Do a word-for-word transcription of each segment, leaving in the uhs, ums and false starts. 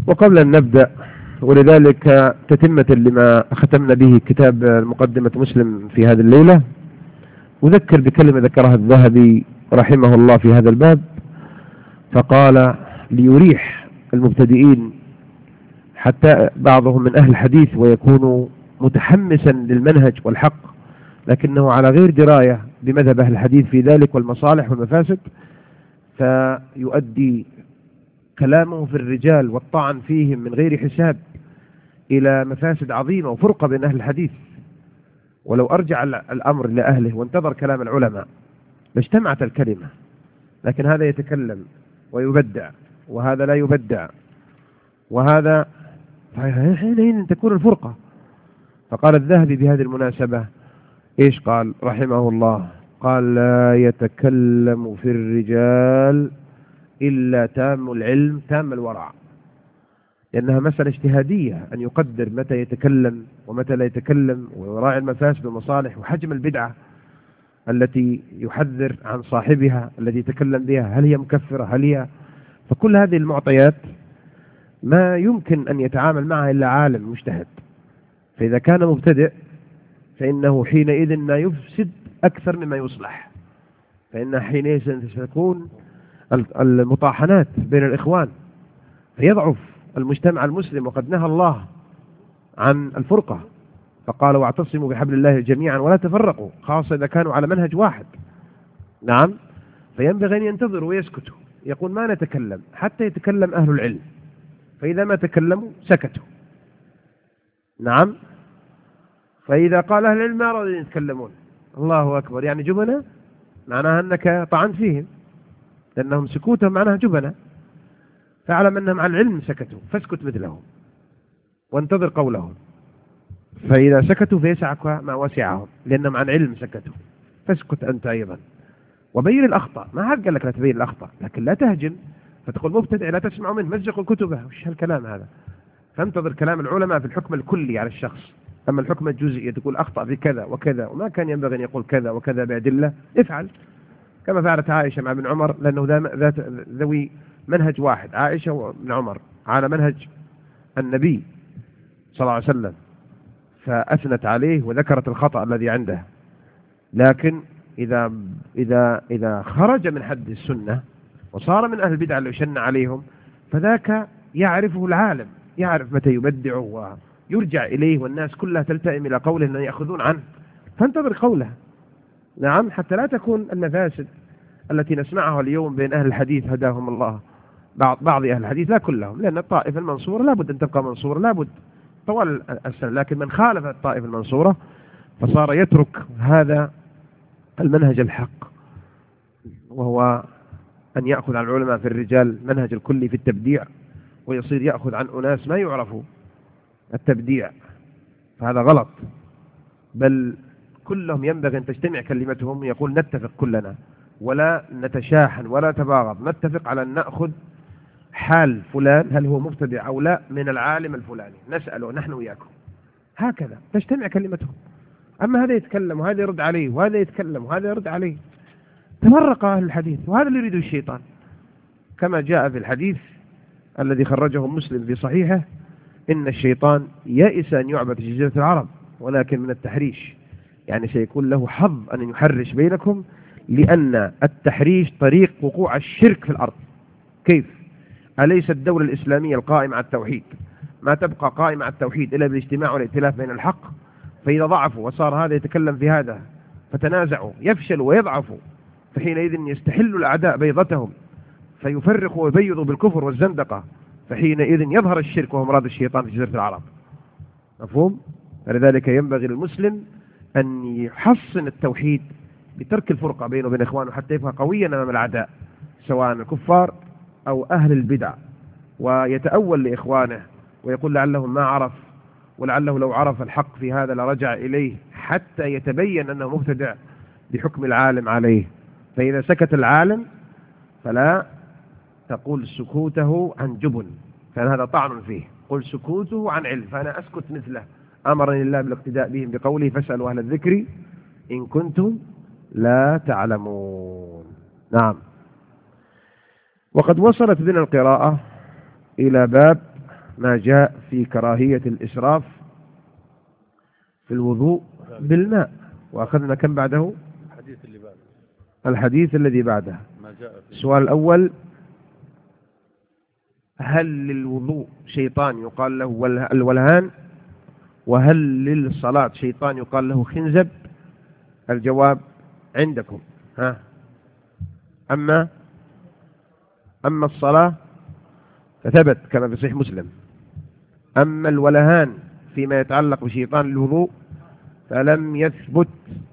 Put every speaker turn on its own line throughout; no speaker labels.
وقبل أن نبدأ، ولذلك تتمة لما ختمنا به كتاب مقدمة مسلم في هذه الليلة، أذكر بكلمة ذكرها الذهبي رحمه الله في هذا الباب، فقال: ليريح المبتدئين حتى بعضهم من أهل الحديث ويكون متحمسا للمنهج والحق لكنه على غير دراية بمذهب أهل الحديث في ذلك والمصالح والمفاسد، فيؤدي كلامه في الرجال والطعن فيهم من غير حساب إلى مفاسد عظيمة وفرقة بين أهل الحديث. ولو أرجع الأمر لأهله وانتظر كلام العلماء لاجتمعت الكلمة، لكن هذا يتكلم ويبدع وهذا لا يبدع، وهذا حينئذ تكون الفرقة. فقال الذهبي بهذه المناسبة إيش قال رحمه الله؟ قال: لا يتكلم في الرجال إلا تام العلم تام الورع، لأنها مسألة اجتهادية أن يقدر متى يتكلم ومتى لا يتكلم، ويراعي المفاسد والمصالح وحجم البدعة التي يحذر عن صاحبها الذي يتكلم بها، هل هي مكفرة هل هي، فكل هذه المعطيات ما يمكن أن يتعامل معها إلا عالم مجتهد. فإذا كان مبتدئ فإنه حينئذ ما يفسد أكثر مما يصلح، فإن حينئذ ستكون المطاحنات بين الإخوان فيضعف المجتمع المسلم، وقد نهى الله عن الفرقة فقال: واعتصموا بحبل الله جميعا ولا تفرقوا، خاصة إذا كانوا على منهج واحد. نعم، فينبغي أن ينتظروا ويسكتوا، يقول ما نتكلم حتى يتكلم أهل العلم، فإذا ما تكلموا سكتوا. نعم، فإذا قال أهل العلم ما رأوا يتكلمون، الله أكبر، يعني جبنة، معناها أنك طعنت فيهم، لأنهم سكوتهم معناها جبنة، فاعلم أنهم عن العلم سكتوا، فاسكت مثلهم وانتظر قولهم، فإذا سكتوا فيسعك ما وسعهم لأنهم عن علم سكتوا، فاسكت أنت أيضا وبين الأخطاء. ما حد قال لك لا تبين الأخطاء، لكن لا تهجم فتقول مبتدع لا تسمع منه، مزقوا كتبه، وش هالكلام هذا؟ فانتظر كلام العلماء في الحكم الكلي على الشخص، أما الحكم الجزئي تقول أخطأ بكذا وكذا وما كان ينبغي أن يقول كذا وكذا بأدلة، افعل كما فعلت عائشة مع ابن عمر، لأنه ذات ذوي منهج واحد، عائشة وابن عمر على منهج النبي صلى الله عليه وسلم، فأثنت عليه وذكرت الخطأ الذي عنده. لكن إذا إذا إذا خرج من حد السنة وصار من أهل البدع اللي يشن عليهم، فذاك يعرفه العالم، يعرف متى يبدع ويرجع إليه، والناس كلها تلتئم إلى قوله أن يأخذون عنه، فانتظر قوله. نعم، حتى لا تكون المفاسد التي نسمعها اليوم بين أهل الحديث هداهم الله، بعض بعض أهل الحديث لا كلهم، لأن الطائفة المنصورة لابد أن تبقى منصورة لابد طوال السنة، لكن من خالف الطائفة المنصورة فصار يترك هذا المنهج الحق، وهو أن يأخذ عن العلماء في الرجال منهج الكلي في التبديع، ويصير يأخذ عن أناس ما يعرفوا التبديع، فهذا غلط. بل كلهم ينبغي أن تجتمع كلمتهم ويقول نتفق كلنا ولا نتشاحن ولا تباغض، نتفق على أن نأخذ حال فلان هل هو مبتدع أو لا من العالم الفلاني، نسأله نحن وياكم، هكذا تجتمع كلمتهم. أما هذا يتكلم وهذا يرد عليه وهذا يتكلم وهذا يرد عليه، تفرق أهل الحديث، وهذا اللي يريده الشيطان، كما جاء في الحديث الذي خرجه مسلم في صحيحه: إن الشيطان يئس أن يعبد في جزيرة العرب ولكن من التحريش، يعني سيكون له حظ أن يحرش بينكم، لأن التحريش طريق وقوع الشرك في الأرض. كيف؟ أليس الدولة الإسلامية القائمة على التوحيد ما تبقى قائمة على التوحيد إلا بالاجتماع والائتلاف بين الحق؟ فإذا ضعفوا وصار هذا يتكلم في هذا فتنازعوا يفشلوا ويضعفوا، فحينئذ يستحل الأعداء بيضتهم فيفرقوا ويبيضوا بالكفر والزندقة، فحينئذ يظهر الشرك وهو مراد الشيطان في جزيرة العرب. مفهوم؟ فلذلك ينبغي للمسلم أن يحصن التوحيد بترك الفرقة بينه وبين إخوانه حتى يبقى قويا أمام الأعداء سواء الكفار أو أهل البدع، ويتأول لإخوانه ويقول لعلهم ما عرف، ولعله لو عرف الحق في هذا لرجع إليه حتى يتبين أنه مبتدع بحكم العالم عليه. فإذا سكت العالم فلا تقول سكوته عن جبن، كان هذا طعن فيه، قل سكوته عن علم، فأنا أسكت مثله. أمرني الله بالاقتداء بهم بقوله: فاسألوا أهل الذكر إن كنتم لا تعلمون. نعم. وقد وصلت بنا القراءة إلى باب ما جاء في كراهية الإسراف في الوضوء بالماء. وأخذنا كم بعده؟
الحديث اللي بعده
الحديث الذي بعده.
ما جاء في
السؤال الأول: هل للوضوء شيطان يقال له الولهان؟ وهل للصلاة شيطان يقال له خنزب؟ الجواب عندكم. ها أما أما الصلاة فثبت كما في صحيح مسلم. أما الولهان فيما يتعلق بشيطان الوضوء فلم يثبت،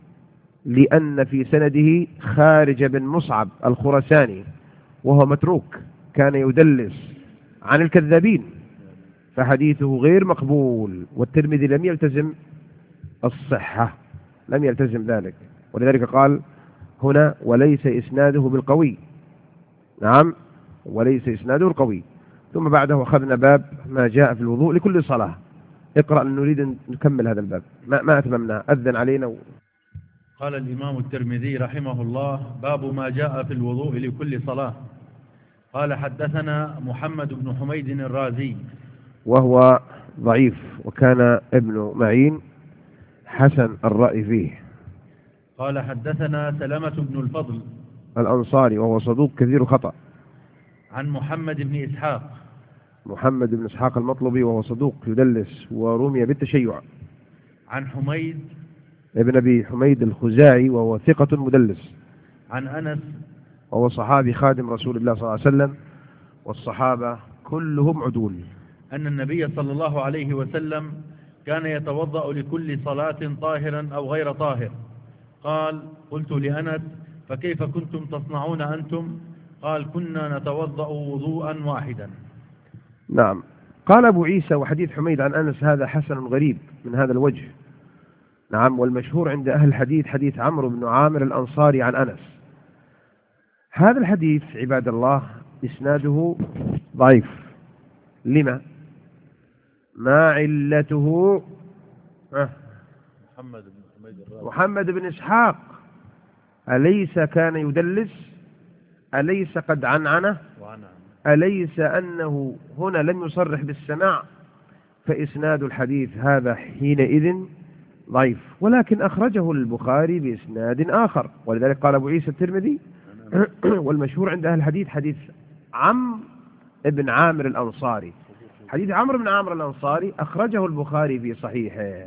لأن في سنده خارج بن مصعب الخرساني وهو متروك، كان يدلس عن الكذابين، فحديثه غير مقبول. والترمذي لم يلتزم الصحة، لم يلتزم ذلك، ولذلك قال هنا: وليس إسناده بالقوي. نعم، وليس إسناده القوي. ثم بعده أخذنا باب ما جاء في الوضوء لكل صلاة. اقرأ، نريد أن نكمل هذا الباب، ما, ما أتممنا، أذن علينا و...
قال الإمام الترمذي رحمه الله: باب ما جاء في الوضوء لكل صلاة. قال: حدثنا محمد بن حميد الرازي
وهو ضعيف، وكان ابن معين حسن الرأي فيه.
قال: حدثنا سلمة بن الفضل
الأنصاري وهو صدوق كثير خطأ.
عن محمد بن إسحاق
محمد بن إسحاق المطلبي وهو صدوق يدلس ورمي بالتشيع.
عن حميد
ابن أبي حميد الخزاعي وهو ثقة مدلس.
عن أنس
وهو صحابي خادم رسول الله صلى الله عليه وسلم، والصحابة كلهم عدول.
أن النبي صلى الله عليه وسلم كان يتوضأ لكل صلاة طاهرا أو غير طاهر. قال: قلت لأنس: فكيف كنتم تصنعون أنتم؟ قال: كنا نتوضأ وضوءا واحدا.
نعم. قال أبو عيسى: وحديث حميد عن أنس هذا حسن غريب من هذا الوجه. نعم. والمشهور عند أهل الحديث حديث عمرو بن عامر الأنصاري عن أنس. هذا الحديث عباد الله إسناده ضعيف. لما؟ ما علته؟ أه.
محمد بن حميد الرازي.
محمد بن إسحاق أليس كان يدلس؟ أليس قد عنعنه؟ أليس أنه هنا لم يصرح بالسماع؟ فإسناد الحديث هذا حينئذ ضعيف، ولكن أخرجه البخاري بإسناد آخر، ولذلك قال أبو عيسى الترمذي: والمشهور عند أهل الحديث حديث عمرو بن عامر الأنصاري. حديث عمرو بن عامر الأنصاري أخرجه البخاري في صحيحه،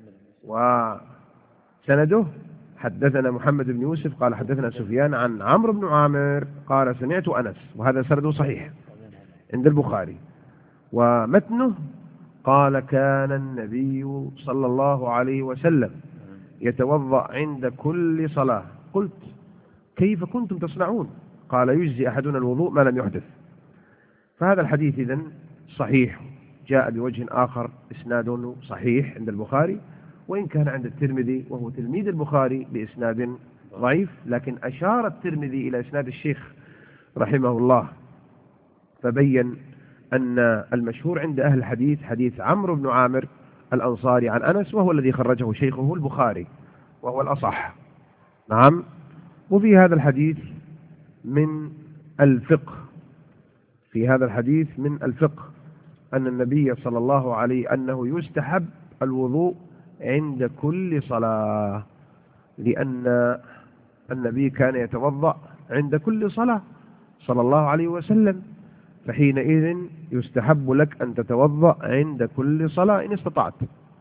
وسنده: حدثنا محمد بن يوسف قال حدثنا سفيان عن عمرو بن عامر قال سمعت أنس، وهذا سنده صحيح عند البخاري. ومتنه: قال: كان النبي صلى الله عليه وسلم يتوضأ عند كل صلاة. قلت: كيف كنتم تصنعون؟ قال: يجزي أحدنا الوضوء ما لم يحدث. فهذا الحديث إذن صحيح، جاء بوجه آخر إسناده صحيح عند البخاري، وإن كان عند الترمذي وهو تلميذ البخاري بإسناد ضعيف، لكن أشار الترمذي إلى إسناد الشيخ رحمه الله، فبين أن المشهور عند أهل الحديث حديث عمرو بن عامر الأنصاري عن أنس، وهو الذي خرجه شيخه البخاري، وهو الأصح. نعم. وفي هذا الحديث من الفقه في هذا الحديث من الفقه أن النبي صلى الله عليه أنه يستحب الوضوء عند كل صلاة، لأن النبي كان يتوضأ عند كل صلاة صلى الله عليه وسلم، فحينئذ يستحب لك أن تتوضأ عند كل صلاة إن استطعت،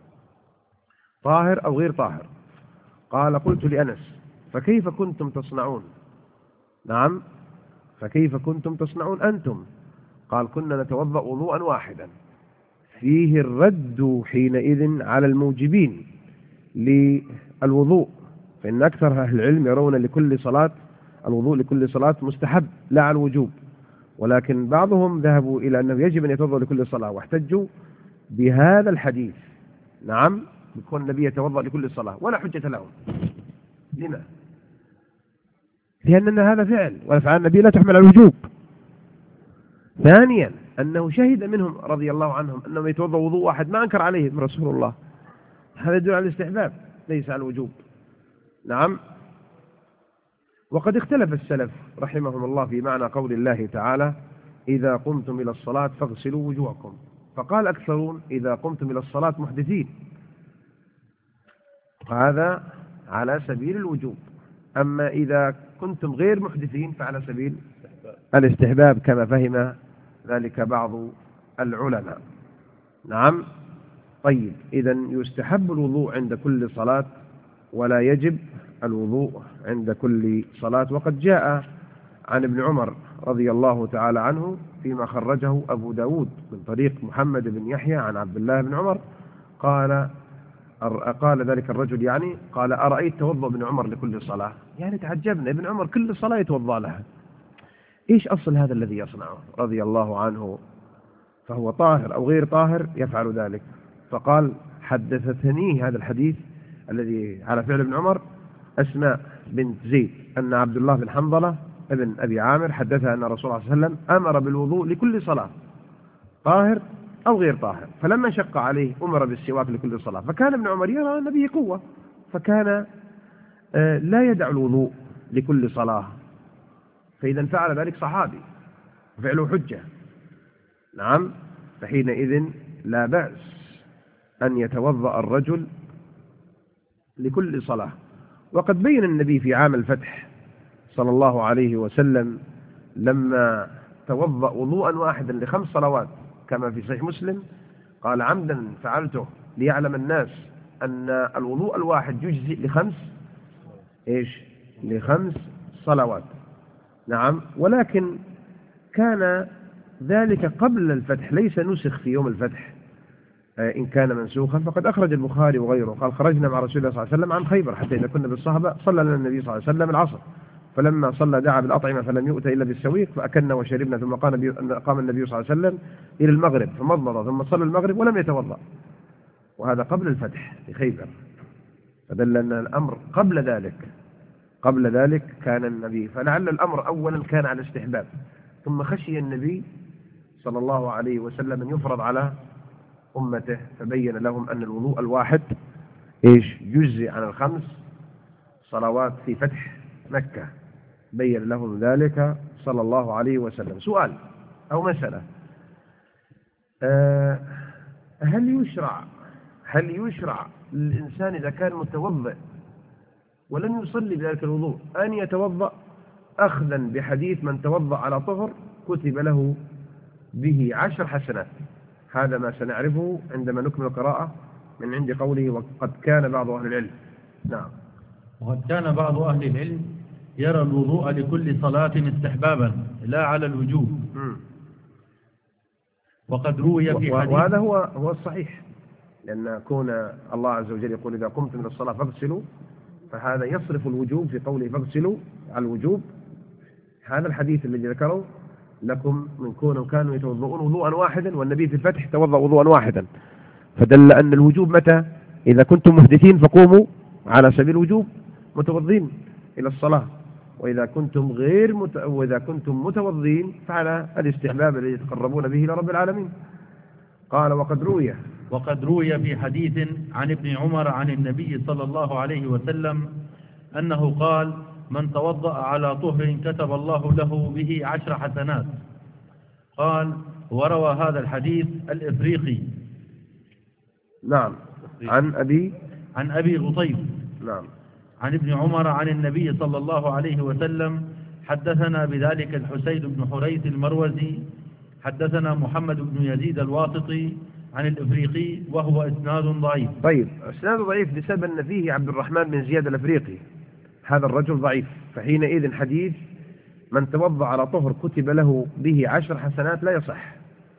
طاهر أو غير طاهر. قال: قلت لأنس: فكيف كنتم تصنعون؟ نعم، فكيف كنتم تصنعون أنتم؟ قال: كنا نتوضأ وضوءا واحدا. فيه الرد حينئذ على الموجبين للوضوء، فإن أكثر أهل العلم يرون لكل صلاة الوضوء لكل صلاة مستحب لا على الوجوب، ولكن بعضهم ذهبوا إلى أنه يجب أن يتوضأ لكل صلاة، واحتجوا بهذا الحديث. نعم، يكون النبي يتوضأ لكل صلاة ولا حجة لهم. لما؟ لأن هذا فعل، وأفعال النبي لا تحمل على الوجوب. ثانيا أنه شهد منهم رضي الله عنهم أنهم يتوضأ وضوء واحد، ما أنكر عليهم رسول الله، هذا يدل على الاستحباب ليس على الوجوب. نعم. وقد اختلف السلف رحمهم الله في معنى قول الله تعالى: إذا قمتم إلى الصلاة فاغسلوا وجوهكم. فقال أكثرون إذا قمتم إلى الصلاة محدثين، هذا على سبيل الوجوب. أما إذا كنتم غير محدثين فعلى سبيل الاستحباب كما فهم ذلك بعض العلماء. نعم. طيب، إذن يستحب الوضوء عند كل صلاة ولا يجب الوضوء عند كل صلاة. وقد جاء عن ابن عمر رضي الله تعالى عنه فيما خرجه أبو داود من طريق محمد بن يحيى عن عبد الله بن عمر قال قال ذلك الرجل يعني قال أرأيت توضأ ابن عمر لكل صلاة؟ يعني تعجبنا، ابن عمر كل صلاة يتوضأ لها، إيش أصل هذا الذي يصنعه رضي الله عنه؟ فهو طاهر أو غير طاهر يفعل ذلك. فقال حدثتني هذا الحديث الذي على فعل ابن عمر أسماء بنت زيد أن عبد الله بن حنظلة ابن أبي عامر حدثها أن رسول الله صلى الله عليه وسلم أمر بالوضوء لكل صلاة طاهر أو غير طاهر، فلما شق عليه أمر بالسواك لكل صلاة. فكان ابن عمر يرى أن به قوة، فكان لا يدع الوضوء لكل صلاة، فإذا فعل ذلك صحابي وفعله حجة. نعم. فحينئذ لا بأس أن يتوضأ الرجل لكل صلاة. وقد بين النبي في عام الفتح صلى الله عليه وسلم لما توضأ وضوءا واحدا لخمس صلوات كما في صحيح مسلم قال عمدا فعلته ليعلم الناس أن الوضوء الواحد يجزئ لخمس إيش لخمس صلوات. نعم. ولكن كان ذلك قبل الفتح، ليس نسخ في يوم الفتح. إن كان منسوخا فقد أخرج البخاري وغيره قال خرجنا مع رسول الله صلى الله عليه وسلم عن خيبر حتى إذا كنا بالصحبة صلى لنا النبي صلى الله عليه وسلم العصر، فلما صلى دعا بالأطعمة فلم يؤت إلا بالسويق فأكلنا وشربنا، ثم قام النبي صلى الله عليه وسلم إلى المغرب فمضمض ثم صلى المغرب ولم يتوضأ، وهذا قبل الفتح في خيبر، فدل أن الأمر قبل ذلك قبل ذلك كان النبي. فلعل الأمر أولا كان على الاستحباب، ثم خشي النبي صلى الله عليه وسلم أن يفرض على أمته فبين لهم أن الوضوء الواحد إيش يجزي عن الخمس صلوات في فتح مكة، بين لهم ذلك صلى الله عليه وسلم. سؤال أو مسألة، أه هل يشرع هل يشرع للإنسان إذا كان متوضئ ولم يصلي بذلك الوضوء أن يتوضأ أخذا بحديث من توضأ على طهر كتب له به عشر حسنات؟ هذا ما سنعرفه عندما نكمل القراءة من عند قوله وقد كان بعض أهل العلم. نعم.
وقد كان بعض أهل العلم يرى الوضوء لكل صلاة استحبابا لا على الوجوب. م. وقد روي في حديث،
وهذا هو هو الصحيح، لأن كون الله عز وجل يقول إذا قمتم من الصلاة فاغسلوا، فهذا يصرف الوجوب في قوله فاغسلوا على الوجوب. هذا الحديث الذي ذكره لكم من كونوا كانوا يتوضؤون وضوءا واحدا، والنبي في الفتح توضأ وضوءا واحدا، فدل أن الوجوب متى؟ إذا كنتم محدثين فقوموا على سبيل الوجوب متوضين إلى الصلاة، وإذا كنتم غير مت... وإذا كنتم متوضين فعلى الاستحباب الذي يتقربون به إلى رب العالمين. قال وقد روي
وقد روي في حديث عن ابن عمر عن النبي صلى الله عليه وسلم أنه قال من توضأ على طهر كتب الله له به عشر حسنات. قال وروى هذا الحديث الإفريقي.
نعم. عن أبي
عن أبي غطيف.
نعم.
عن ابن عمر عن النبي صلى الله عليه وسلم حدثنا بذلك الحسين بن حريث المروزي حدثنا محمد بن يزيد الواسطي عن الإفريقي وهو إسناد ضعيف.
طيب، إسناد ضعيف بسبب أن فيه عبد الرحمن بن زياد الإفريقي، هذا الرجل ضعيف، فحينئذ حديث من توضأ على طهر كتب له به عشر حسنات لا يصح،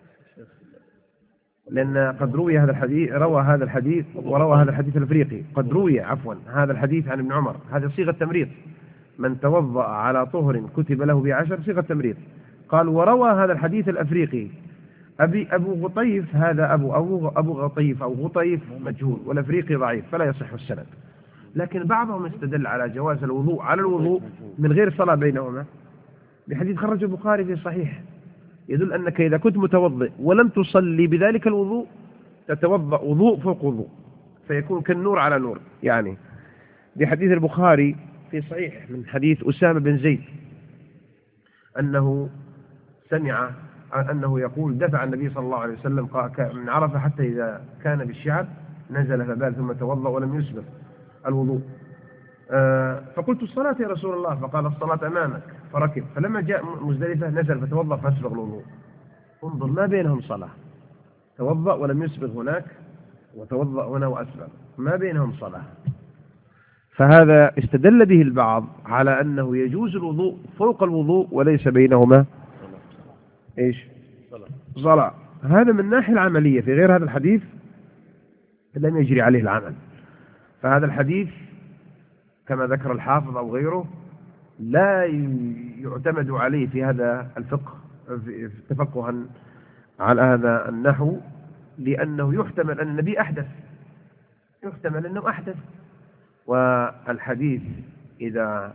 لأن قد روي هذا الحديث روى هذا الحديث وروى هذا الحديث الإفريقي قد روي عفوا هذا الحديث عن ابن عمر، هذا صيغة تمريض، من توضأ على طهر كتب له بعشر، صيغة تمريض. قال وروى هذا الحديث الأفريقي أبي أبو غطيف، هذا أبو أبو أبو غطيف أو غطيف مجهول، والأفريقي ضعيف فلا يصح السند. لكن بعضهم استدل على جواز الوضوء على الوضوء من غير صلاة بينهما بحديث خرج البخاري في الصحيح يدل أنك إذا كنت متوضئ ولم تصلي بذلك الوضوء تتوضأ وضوء فوق وضوء فيكون كالنور على نور. يعني بحديث البخاري في صحيح من حديث أسامة بن زيد أنه سمع أنه يقول دفع النبي صلى الله عليه وسلم من عرفة حتى إذا كان بالشعب نزل فبال ثم توضأ ولم يسبق الوضوء. فقلت الصلاة يا رسول الله، فقال الصلاة أمامك، فركب. فلما جاء مزدلفة نزل فتوضأ فأسبغ الوضوء. انظر ما بينهم صلاة، توضأ ولم يسبغ هناك وتوضأ هنا وأسبغ، ما بينهم صلاة. فهذا استدل به البعض على أنه يجوز الوضوء فوق الوضوء وليس بينهما إيش؟ صلاة. هذا من الناحية العملية. في غير هذا الحديث لم يجري عليه العمل. فهذا الحديث كما ذكر الحافظ أو غيره لا يعتمد عليه في هذا الفقه تفقها على هذا النحو، لأنه يحتمل أن النبي أحدث، يحتمل أنه أحدث. والحديث إذا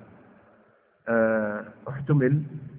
احتمل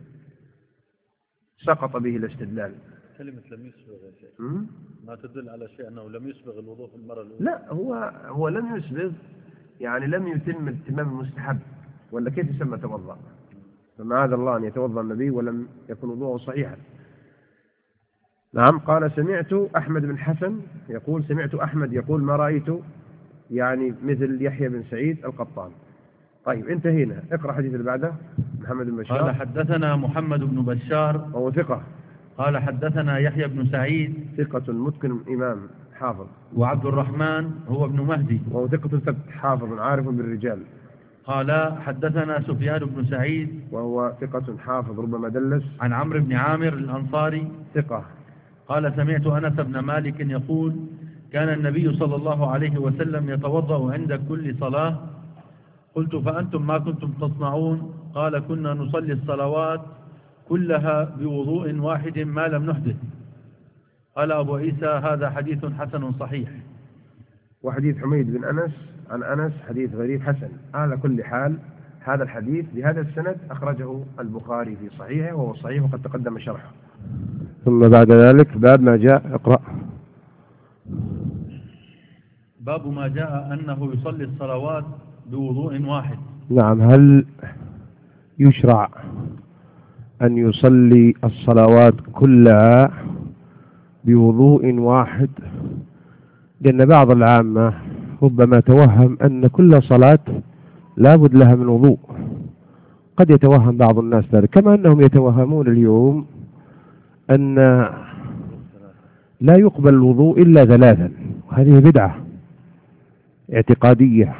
سقط به الاستدلال.
كلمة لم يسبغ يا شيخ ما تدل على شيء أنه لم يسبغ الوضوء في المرة الأولى.
لا، هو هو لم يسبغ، يعني لم يتم التمام المستحب، ولا كيف يسمى توضأ؟ فمعاذ الله أن يتوضأ النبي ولم يكن وضوءه صحيحا. نعم. قال سمعت أحمد بن حسن يقول سمعت أحمد يقول ما رأيت، يعني مثل يحيى بن سعيد القطان. طيب انتهينا. اقرأ حديث اللي بعده. محمد بن بشار
قال حدثنا محمد بن بشار
وهو ثقة.
قال حدثنا يحيى بن سعيد
ثقة متقن إمام حافظ.
وعبد الرحمن هو ابن مهدي
وهو ثقة ثبت حافظ عارف بالرجال.
قال حدثنا سفيان بن سعيد
وهو ثقة حافظ ربما دلس.
عن عمرو بن عامر الأنصاري
ثقة.
قال سمعت أنس بن مالك يقول كان النبي صلى الله عليه وسلم يتوضأ عند كل صلاة. قلت فأنتم ما كنتم تصنعون؟ قال كنا نصلي الصلوات كلها بوضوء واحد ما لم نحدث. قال أبو عيسى هذا حديث حسن صحيح.
وحديث حميد بن أنس عن أنس حديث غريب حسن. على كل حال هذا الحديث بهذا السند أخرجه البخاري في صحيحه وهو صحيح وقد تقدم شرحه. ثم بعد ذلك باب ما جاء. اقرأ.
باب ما جاء أنه يصلي الصلوات بوضوء واحد.
نعم. هل يشرع أن يصلي الصلوات كلها بوضوء واحد؟ لأن بعض العامة ربما توهم أن كل صلاة لا بد لها من وضوء. قد يتوهم بعض الناس ذلك، كما أنهم يتوهمون اليوم أن لا يقبل الوضوء إلا ثلاثا، وهذه بدعة اعتقادية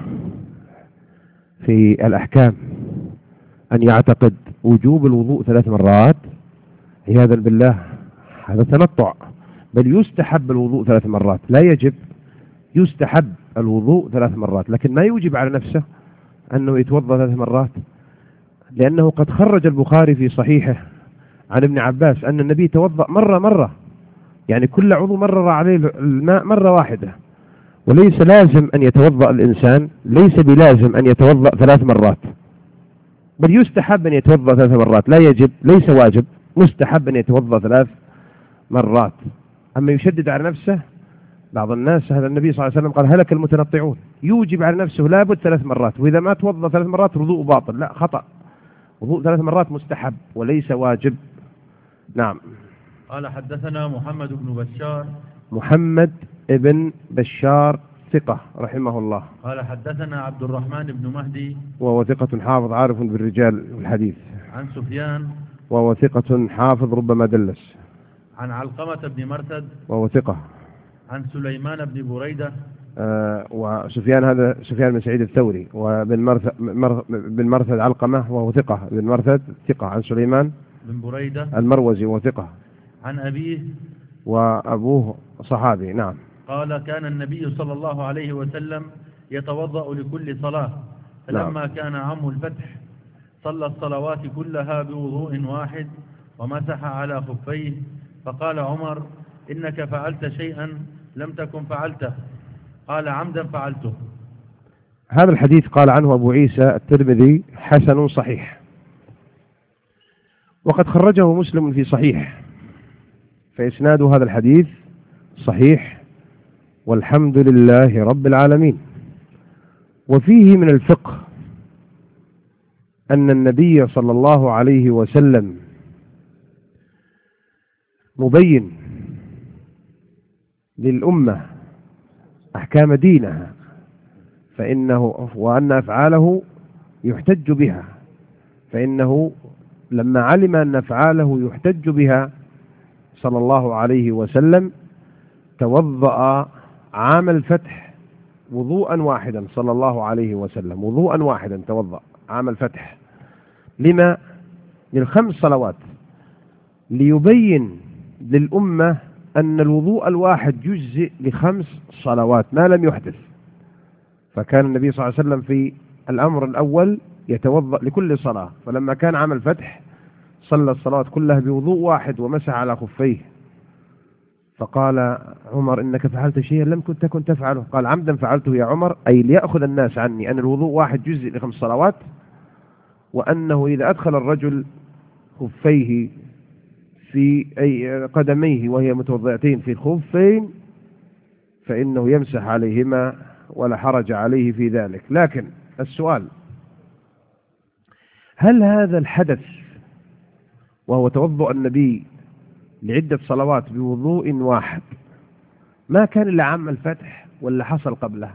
في الأحكام، أن يعتقد وجوب الوضوء ثلاث مرات عياذا بالله. هذا تنطع. بل يستحب الوضوء ثلاث مرات، لا يجب، يستحب الوضوء ثلاث مرات، لكن ما يوجب على نفسه أنه يتوضأ ثلاث مرات، لأنه قد خرج البخاري في صحيحه عن ابن عباس أن النبي توضأ مرة مرة، يعني كل عضو مرر عليه الماء مرة واحدة. وليس لازم أن يتوضأ الإنسان، ليس بلازم أن يتوضأ ثلاث مرات، بل يستحب أن يتوضأ ثلاث مرات، لا يجب، ليس واجب، مستحب أن يتوضأ ثلاث مرات. أما يشدد على نفسه بعض الناس، هذا النبي صلى الله عليه وسلم قال هلك المتنطعون، يوجب على نفسه لابد ثلاث مرات، وإذا ما توضأ ثلاث مرات وضوء باطل. لا، خطأ. وضوء ثلاث مرات مستحب وليس واجب. نعم.
قال حدثنا محمد بن بشار.
محمد ابن بشار ثقة رحمه الله.
قال حدثنا عبد الرحمن بن مهدي
وهو ثقة حافظ عارف بالرجال والحديث.
عن سفيان
وهو ثقة حافظ ربما دلس.
عن علقمة بن مرثد
وهو ثقة.
عن سليمان بن بريدة.
آه وسفيان هذا سفيان بن سعيد الثوري. وبن مرثد, بن مرثد علقمة وهو ثقة. بن مرثد ثقة. عن سليمان
بن بريدة
المروزي وهو ثقة.
عن أبيه
وأبوه صحابي. نعم.
قال كان النبي صلى الله عليه وسلم يتوضأ لكل صلاة، فلما نعم. كان عام الفتح صلى الصلوات كلها بوضوء واحد ومسح على خفيه، فقال عمر إنك فعلت شيئا لم تكن فعلته، قال عمدا فعلته.
هذا الحديث قال عنه أبو عيسى الترمذي حسن صحيح، وقد خرجه مسلم في صحيح، فإسناد هذا الحديث صحيح والحمد لله رب العالمين. وفيه من الفقه أن النبي صلى الله عليه وسلم مبين للأمة أحكام دينها، فإنه وأن أفعاله يحتج بها، فإنه لما علم أن أفعاله يحتج بها صلى الله عليه وسلم توضأ عام الفتح وضوءا واحدا صلى الله عليه وسلم، وضوءا واحدا توضأ عام الفتح. لما؟ للخمس صلوات، ليبين للأمة أن الوضوء الواحد يجزئ لخمس صلوات ما لم يحدث. فكان النبي صلى الله عليه وسلم في الأمر الأول يتوضأ لكل صلاة، فلما كان عام الفتح صلى الصلوات كلها بوضوء واحد ومسح على خفيه. فقال عمر: إنك فعلت شيئا لم كنت تكن تفعله. قال: عمدا فعلته يا عمر، أي ليأخذ الناس عني أن الوضوء واحد يجزئ لخمس صلوات، وأنه إذا أدخل الرجل خفيه في أي قدميه وهي متوضئتين في الخفين فإنه يمسح عليهما ولا حرج عليه في ذلك. لكن السؤال: هل هذا الحدث وهو توضؤ النبي لعدة صلوات بوضوء واحد ما كان إلا عام الفتح ولا حصل قبله؟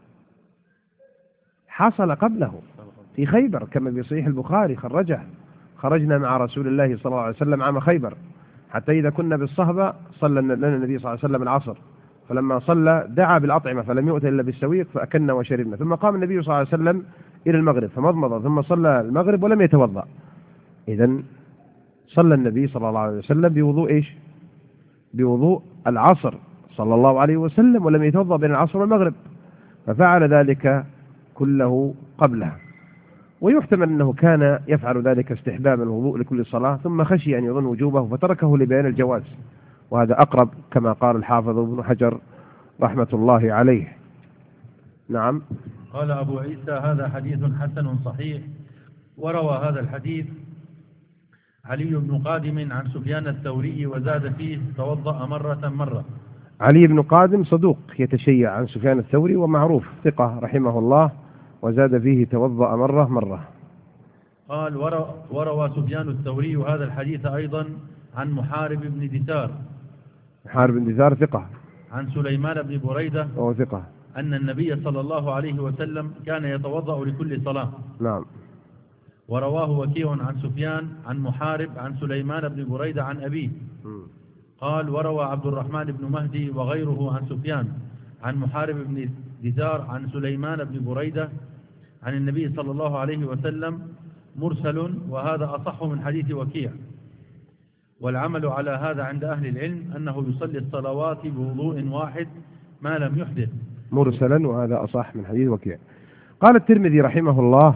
حصل قبله في خيبر كما في صحيح البخاري، خرجه: خرجنا مع رسول الله صلى الله عليه وسلم عام خيبر حتى إذا كنا بالصهبة صلى لنا النبي صلى الله عليه وسلم العصر، فلما صلى دعا بالأطعمة فلم يؤت إلا بالسويق فأكلنا وشربنا، ثم قام النبي صلى الله عليه وسلم إلى المغرب فمضمض ثم صلى المغرب ولم يتوضأ. إذن صلى النبي صلى الله عليه وسلم بوضوء إيش؟ بوضوء العصر صلى الله عليه وسلم، ولم يتوضأ بين العصر والمغرب، ففعل ذلك كله قبله. ويحتمل أنه كان يفعل ذلك استحبابا الوضوء لكل صلاة، ثم خشي أن يظن وجوبه فتركه لبيان الجواز، وهذا أقرب كما قال الحافظ ابن حجر رحمة الله عليه. نعم.
قال أبو عيسى: هذا حديث حسن صحيح. وروى هذا الحديث علي بن قادم عن سفيان الثوري وزاد فيه: توضأ مرة مرة.
علي بن قادم صدوق يتشيع عن سفيان الثوري ومعروف ثقة رحمه الله، وزاد فيه: توضأ مرة مرة.
قال: وروى سفيان الثوري هذا الحديث أيضا عن محارب بن دثار.
محارب بن دثار ثقة.
عن سليمان بن بريدة
وهو ثقة.
أن النبي صلى الله عليه وسلم كان يتوضأ لكل صلاة.
نعم.
ورواه وكيع عن سفيان عن محارب عن سليمان بن بريدة عن أبيه. م. قال: وروى عبد الرحمن بن مهدي وغيره عن سفيان عن محارب بن دثار عن سليمان بن بريدة عن النبي صلى الله عليه وسلم مرسل، وهذا أصح من حديث وكيع. والعمل على هذا عند أهل العلم أنه يصلي الصلوات بوضوء واحد ما لم يحدث.
مرسلا، وهذا أصح من حديث وكيع. قال الترمذي رحمه الله: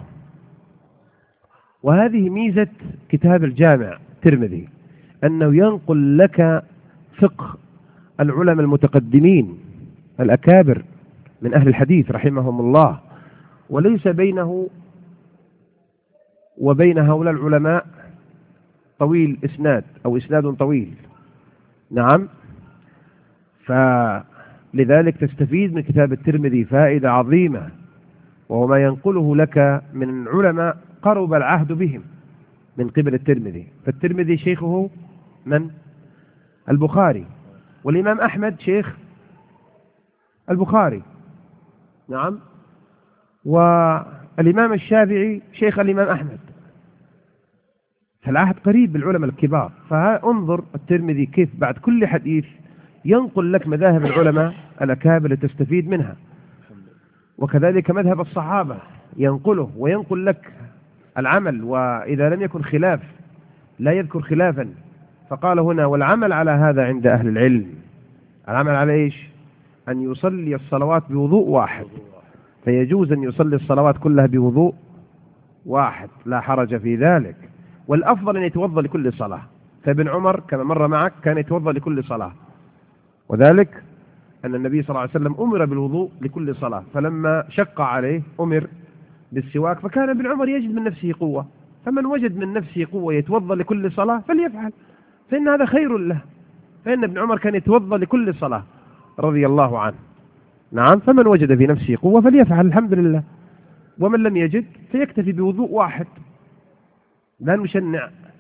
وهذه ميزة كتاب الجامع الترمذي، أنه ينقل لك فقه العلماء المتقدمين الأكابر من أهل الحديث رحمهم الله، وليس بينه وبين هؤلاء العلماء طويل إسناد أو إسناد طويل. نعم. فلذلك تستفيد من كتاب الترمذي فائدة عظيمة، وهو ما ينقله لك من علماء قرب العهد بهم من قبل الترمذي. فالترمذي شيخه من؟ البخاري، والإمام أحمد شيخ البخاري. نعم. والإمام الشافعي شيخ الإمام أحمد، فالعهد قريب بالعلماء الكبار. فانظر الترمذي كيف بعد كل حديث ينقل لك مذاهب العلماء الأكابر لتستفيد منها، وكذلك مذهب الصحابة ينقله وينقل لك العمل، وإذا لم يكن خلاف لا يذكر خلافا. فقال هنا: والعمل على هذا عند أهل العلم. العمل على إيش؟ أن يصلي الصلوات بوضوء واحد، فيجوز أن يصلي الصلوات كلها بوضوء واحد لا حرج في ذلك. والأفضل أن يتوضأ لكل صلاة، فابن عمر كما مر معك كان يتوضأ لكل صلاة، وذلك أن النبي صلى الله عليه وسلم أمر بالوضوء لكل صلاة، فلما شق عليه أمر بالسواك، فكان ابن عمر يجد من نفسه قوة، فمن وجد من نفسه قوة يتوضأ لكل صلاة فليفعل، فإن هذا خير له، فإن ابن عمر كان يتوضأ لكل صلاة رضي الله عنه. نعم. فمن وجد في نفسه قوة فليفعل، الحمد لله. ومن لم يجد فيكتفي بوضوء واحد، لا نشنع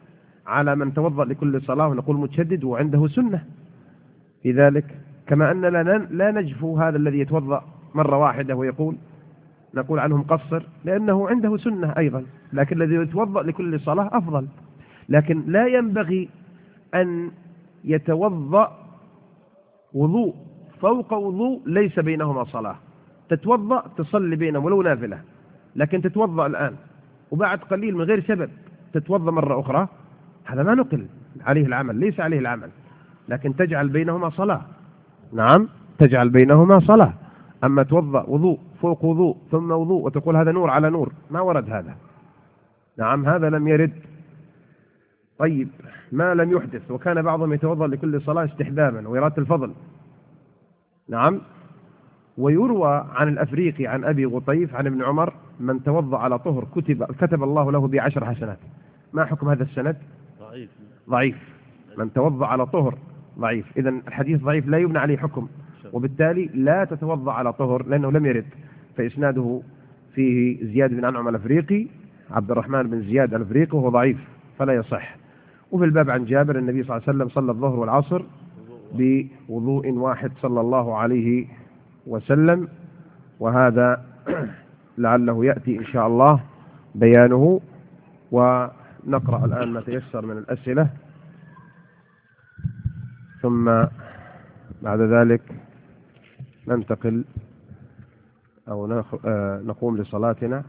على من توضأ لكل صلاة ونقول متشدد وعنده سنة في ذلك، كما أننا لا نجفو هذا الذي يتوضأ مرة واحدة ويقول نقول عنه مقصر، لأنه عنده سنة أيضا، لكن الذي يتوضأ لكل صلاة أفضل. لكن لا ينبغي أن يتوضأ وضوء فوق وضوء ليس بينهما صلاة، تتوضأ تصلي بينهم ولو نافلة، لكن تتوضأ الآن وبعد قليل من غير سبب تتوضأ مرة أخرى، هذا ما نقل عليه العمل، ليس عليه العمل، لكن تجعل بينهما صلاة. نعم، تجعل بينهما صلاة. أما توضأ وضوء فوق وضوء ثم وضوء وتقول هذا نور على نور، ما ورد هذا. نعم، هذا لم يرد. طيب، ما لم يحدث، وكان بعضهم يتوضأ لكل صلاة استحبابا وإرادة الفضل. نعم، ويروى عن الأفريقي عن أبي غطيف عن ابن عمر من توضأ على طهر كتب, كتب الله له بعشر حسنات. ما حكم هذا السند؟
ضعيف.
ضعيف. من توضأ على طهر ضعيف، إذن الحديث ضعيف لا يبنى عليه حكم، وبالتالي لا تتوضأ على طهر لأنه لم يرد، فإسناده فيه زياد بن أنعم الأفريقي، عبد الرحمن بن زياد الأفريقي، وهو ضعيف فلا يصح. وفي الباب عن جابر النبي صلى الله عليه وسلم صلى الظهر والعصر بوضوء واحد صلى الله عليه وسلم، وهذا لعله يأتي إن شاء الله بيانه. ونقرأ الآن ما تيسر من الأسئلة، ثم بعد ذلك ننتقل أو نقوم لصلاتنا.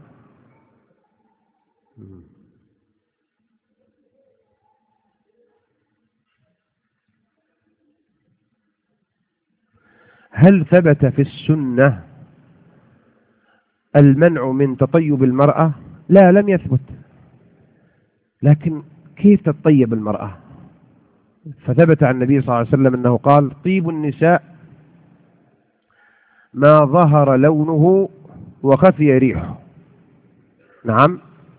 هل ثبت في السنة المنع من تطيب المرأة؟ لا، لم يثبت. لكن كيف تطيب المرأة؟ فثبت عن النبي صلى الله عليه وسلم أنه قال طيب النساء ما ظهر لونه وخفي ريحه. نعم،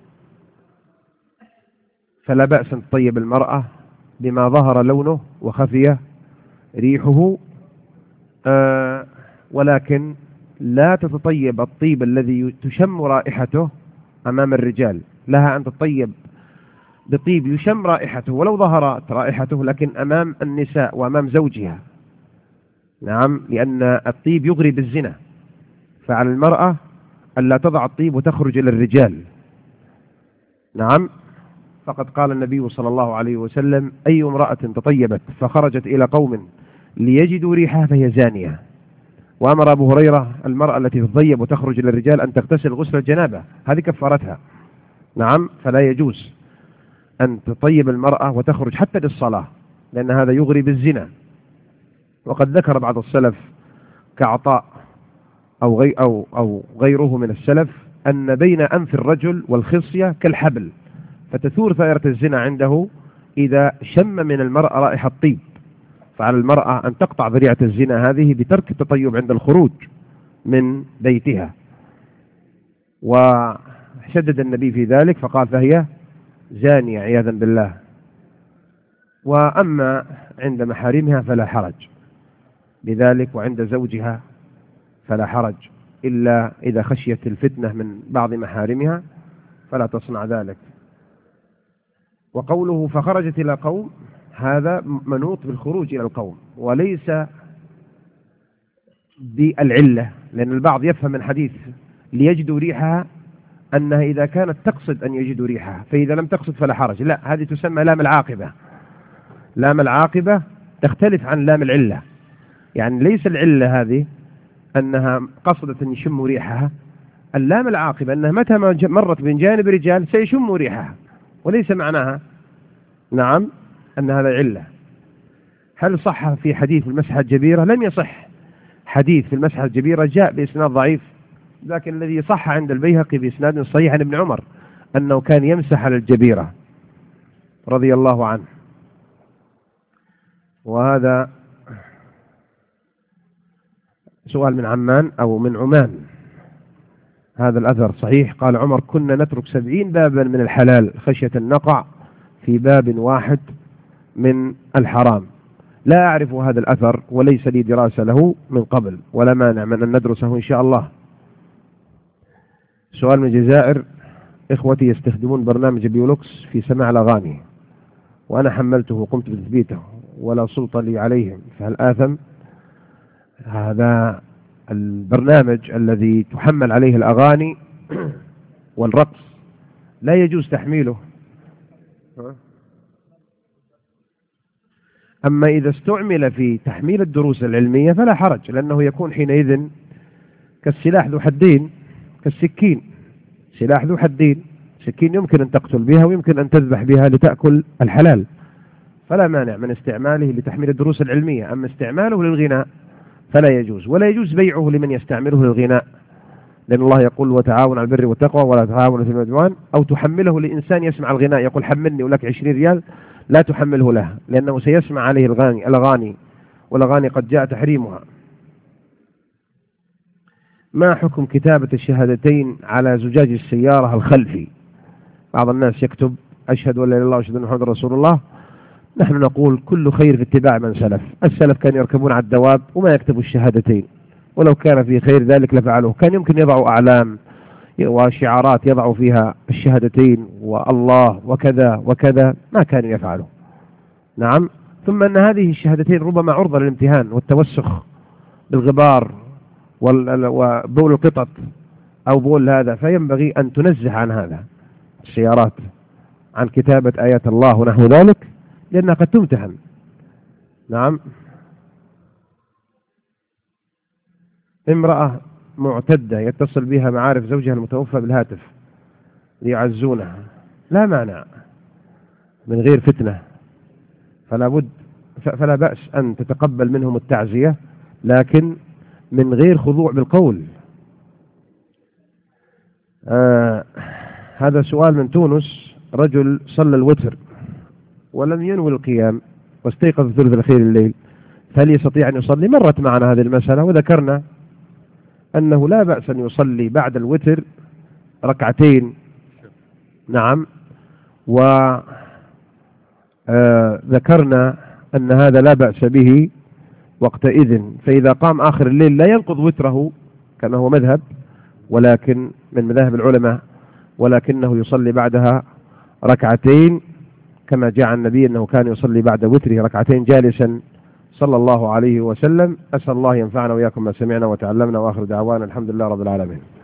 فلا بأس أن تطيب المرأة بما ظهر لونه وخفي ريحه، آه ولكن لا تتطيب الطيب الذي تشم رائحته أمام الرجال. لها أن تطيب بطيب يشم رائحته ولو ظهرت رائحته، لكن أمام النساء وأمام زوجها. نعم، لأن الطيب يغري بالزنا، فعلى المرأة ألا تضع الطيب وتخرج إلى الرجال. نعم، فقد قال النبي صلى الله عليه وسلم أي امرأة تطيبت فخرجت إلى قوم ليجدوا ريحها فهي زانية. وأمر أبو هريرة المرأة التي تطيب وتخرج إلى الرجال أن تغتسل غسل الجنابة، هذه كفارتها. نعم، فلا يجوز أن تطيب المرأة وتخرج حتى للصلاة، لأن هذا يغري بالزنا. وقد ذكر بعض السلف كعطاء أو, غي أو, أو غيره من السلف أن بين أنف الرجل والخصية كالحبل، فتثور ثائرة الزنا عنده إذا شم من المرأة رائحة الطيب. فعلى المرأة أن تقطع ذريعة الزنا هذه بترك التطيب عند الخروج من بيتها، وشدد النبي في ذلك فقال فهي زانية عياذا بالله. وأما عند محارمها فلا حرج بذلك، وعند زوجها فلا حرج، إلا إذا خشيت الفتنة من بعض محارمها فلا تصنع ذلك. وقوله فخرجت إلى قوم، هذا منوط بالخروج إلى القوم وليس بالعلة، لأن البعض يفهم من حديث ليجدوا ريحها أنها إذا كانت تقصد أن يجدوا ريحها، فإذا لم تقصد فلا حرج. لا، هذه تسمى لام العاقبة. لام العاقبة تختلف عن لام العلة، يعني ليس العلة هذه أنها قصدت أن يشموا ريحها، اللام العاقبة أنها متى ما مرت بين جانب رجال سيشموا ريحها، وليس معناها نعم أن هذا علة. هل صح في حديث المسحة الجبيرة؟ لم يصح حديث في المسحة الجبيرة، جاء بإسناد ضعيف، لكن الذي صح عند البيهقي بإسناد صحيح عن ابن عمر أنه كان يمسح على الجبيرة رضي الله عنه. وهذا سؤال من عمان أو من عمان. هذا الأثر صحيح، قال عمر كنا نترك سبعين بابا من الحلال خشية النقع في باب واحد من الحرام. لا أعرف هذا الأثر وليس لي دراسة له من قبل، ولا مانع من أن ندرسه إن شاء الله. سؤال من الجزائر، إخوتي يستخدمون برنامج بيولوكس في سماع الأغاني، وأنا حملته وقمت بتثبيته ولا سلطة لي عليهم، فهل آثم؟ هذا البرنامج الذي تحمل عليه الأغاني والرقص لا يجوز تحميله. أما إذا استعمل في تحميل الدروس العلمية فلا حرج، لأنه يكون حينئذ كالسلاح ذو حدين، كالسكين، سلاح ذو حدين، سكين يمكن أن تقتل بها ويمكن أن تذبح بها لتأكل الحلال، فلا مانع من استعماله لتحميل الدروس العلمية. أما استعماله للغناء فلا يجوز، ولا يجوز بيعه لمن يستعمله للغناء، لأن الله يقول وتعاون على البر والتقوى ولا تعاون في العدوان. أو تحمله لإنسان يسمع الغناء يقول حملني ولك عشرين ريال، لا تحمله له، لأنه سيسمع عليه الغاني الأغاني، والأغاني قد جاء تحريمها. ما حكم كتابة الشهادتين على زجاج السيارة الخلفي؟ بعض الناس يكتب أشهد أن لا إله إلا الله وأشهد أن محمدا رسول الله. نحن نقول كل خير في اتباع من سلف. السلف كانوا يركبون على الدواب وما يكتبوا الشهادتين، ولو كان في خير ذلك لفعلوه. كان يمكن يضعوا أعلام وشعارات يضعوا فيها الشهادتين والله وكذا وكذا، ما كانوا يفعلوا. نعم. ثم أن هذه الشهادتين ربما عرضة للامتهان والتوسخ بالغبار وبول القطط أو بول هذا، فينبغي أن تنزه عن هذا السيارات عن كتابة آيات الله ونحو ذلك، لأنها قد تمتهن. نعم. امرأة معتدة يتصل بها معارف زوجها المتوفى بالهاتف ليعزونها، لا مانع من غير فتنة، فلا بد فلا بأس أن تتقبل منهم التعزية، لكن من غير خضوع بالقول. آه هذا سؤال من تونس. رجل صلى الوتر ولم ينوي القيام واستيقظ في ثلث الأخير الليل، فهل يستطيع أن يصلي؟ مرت معنا هذه المسألة وذكرنا أنه لا بأس أن يصلي بعد الوتر ركعتين. نعم. وذكرنا أن هذا لا بأس به وقتئذ، فإذا قام آخر الليل لا ينقض وتره كما هو مذهب، ولكن من مذاهب العلماء، ولكنه يصلي بعدها ركعتين كما جاء عن النبي أنه كان يصلي بعد وتره ركعتين جالسا صلى الله عليه وسلم. أسأل الله ينفعنا وإياكم ما سمعنا وتعلمنا، وآخر دعوانا الحمد لله رب العالمين.